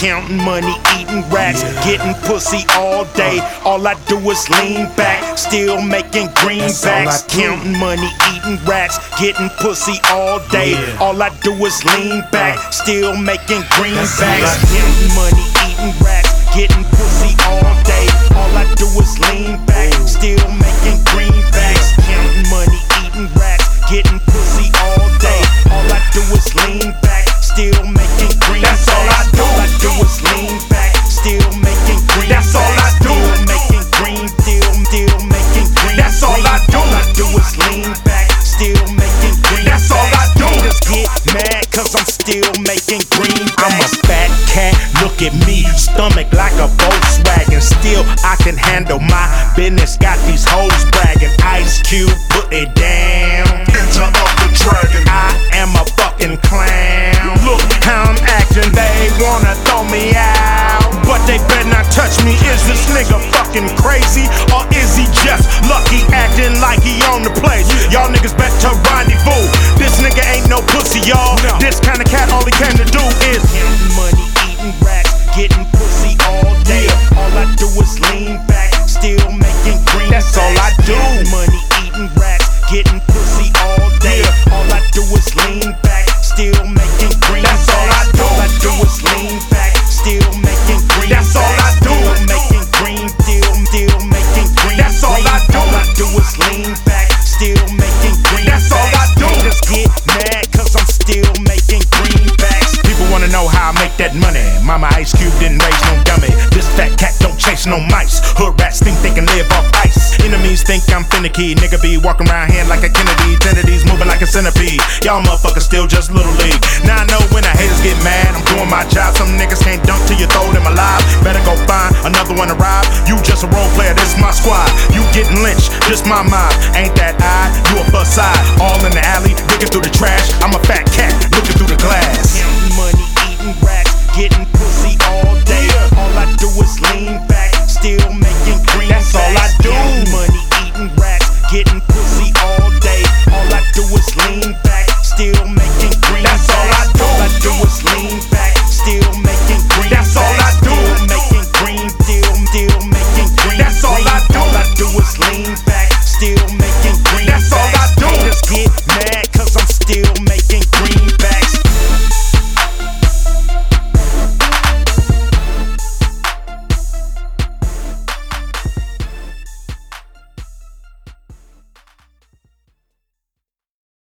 counting money, eating racks, getting pussy all day. All I do is lean back, still making greenbacks. Counting money, eating racks, getting pussy all day. All I do is lean back, still making greenbacks. Counting money, eating racks, getting pussy all day. All I do is lean back, still making greenbacks. Counting money, eating racks, getting pussy all day. All I do is lean back, still making greenbacks. That's all I do. All I do is lean back, still making greenbacks. That's all I do. Still making green, still making green. That's all I do. All I do is lean back, still making green. That's all I do. Haters get mad cause I'm still making green. I'm a fat cat, look at me, stomach like a Volkswagen. Still I can handle my business, got these hoes bragging. Ice Cube, put it down. Enter of the dragon. I am a fucking clown. Look how I'm acting, they wanna throw me out, but they better not touch me. Is this nigga fucking crazy, or is he just lucky acting like he on the place? Y'all niggas better rendezvous. This nigga ain't no pussy, y'all. This kind of cat, all he came to do is counting money, eating racks, getting pussy all day. All I do is lean back, still making green. That's all I do. Counting money, eating racks, getting pussy all day. All I do is lean back, still making green. That's all I do. All I do is lean back, still making green. That's all I do. Still making green, still making green. That's all I do. All I do is lean back, still making green. That's all I do. Haters get mad cause I'm still making greenbacks. People wanna know how I make that money. Mama Ice Cube didn't raise no dummy. This fat cat don't chase no mice. Hood rats think they can live off ice. Enemies think I'm finicky. Nigga be walking around here like a Kennedy. Trinity's moving like a centipede. Y'all motherfuckers still just little league. Now I know when the haters get mad, I'm doing my job. Some niggas can't do